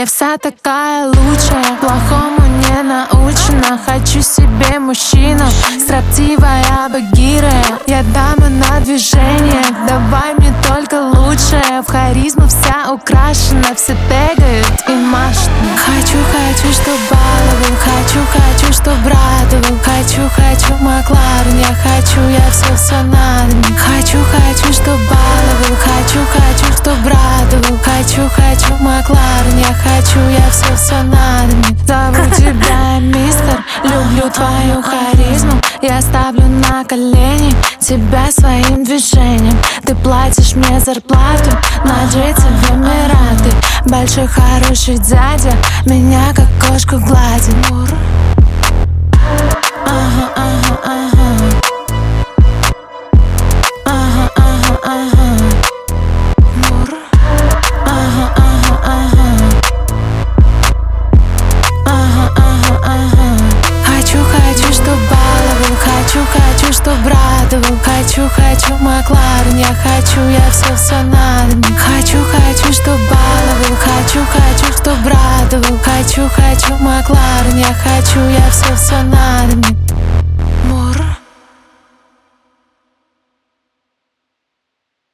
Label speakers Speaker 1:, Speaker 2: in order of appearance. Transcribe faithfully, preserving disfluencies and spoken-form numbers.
Speaker 1: Я вся такая лучшая, плохому не научена. Хочу себе мужчину, строптивая Багира. Я дама на движение, давай мне только лучшее. В харизму вся украшена, все тегают и машут. Хочу, хочу, чтоб баловал, хочу, хочу, чтоб радовал. Хочу, хочу Макларен, я хочу, я все, все надо мне. Хочу, хочу, чтоб баловал, хочу, хочу, чтоб радовал. Хочу, хочу Макларен, я хочу, я все, все надо мне. Зову тебя мистер, люблю твою харизму. Я ставлю на колени тебя своим движением. Ты платишь мне зарплату на джете в Эмираты. Большой хороший дядя меня как кошку гладит. Ага, ага, ага. Ага, ага, ага. Ага, ага, ага. Ага, ага, ага. Хочу, хочу, чтоб баловал. Хочу, хочу, чтоб радовал. Хочу, хочу Макларен, я хочу, я все, все надо мне. Хочу, хочу, чтоб баловал. Хочу, хочу, чтоб радовал. Хочу, хочу Макларен, я хочу, я все, все надо мне.